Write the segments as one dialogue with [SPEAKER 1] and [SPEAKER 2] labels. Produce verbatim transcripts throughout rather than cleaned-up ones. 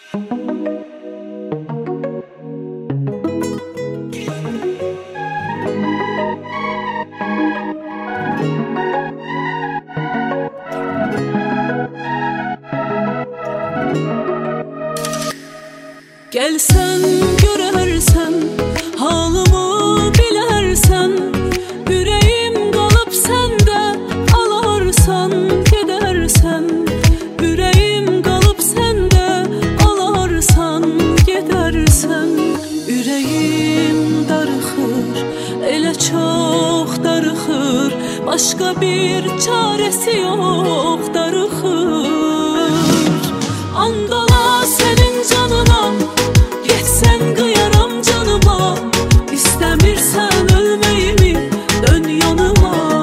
[SPEAKER 1] Gelsen görersen, halımı bilersen, yüreğim kalıp sende, alarsan gidersen. Yüreğim kalıp sende, alarsan gidersen. Yüreğim darıxır, elə çox darıxır, başka bir çaresi yok, darıxır. Andala senin canına, geçsen kıyarım canıma. İstemirsen ölmeyimi, dön yanıma.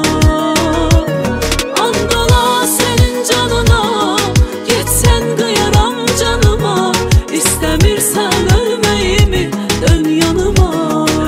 [SPEAKER 1] Andala senin canına, geçsen kıyarım canıma. İstemirsen ölmeyimi, dön yanıma.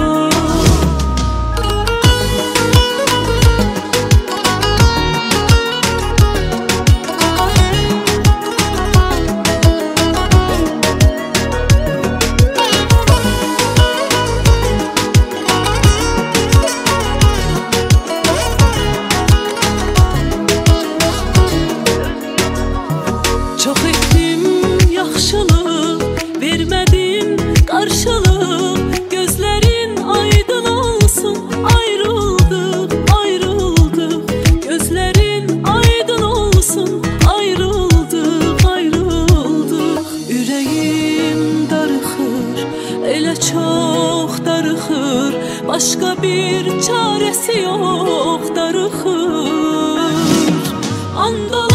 [SPEAKER 1] Çok ettim yaxşılıq, vermədin qarşılıq. Gözlərin aydın olsun, ayrıldıq, ayrıldıq. Gözlərin aydın olsun, ayrıldıq, ayrıldıq. Ürəyim darıxır, elə çox darıxır, başqa bir çaresi yok, darıxır. Andala